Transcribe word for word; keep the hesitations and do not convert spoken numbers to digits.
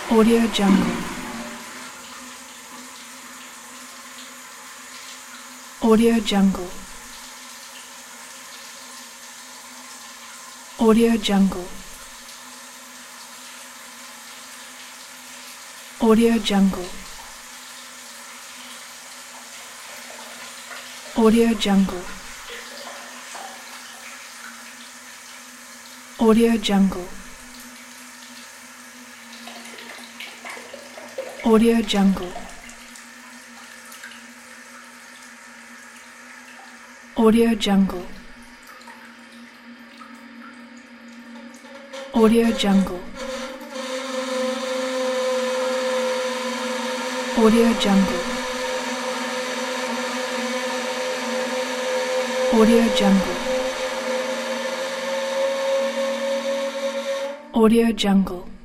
Audio Jungle. Audio Jungle. Audio Jungle. Audio Jungle. Audio Jungle. Audio Jungle. Audio Jungle. Audio Jungle. Audio Jungle. Audio Jungle. Audio Jungle. Audio Jungle.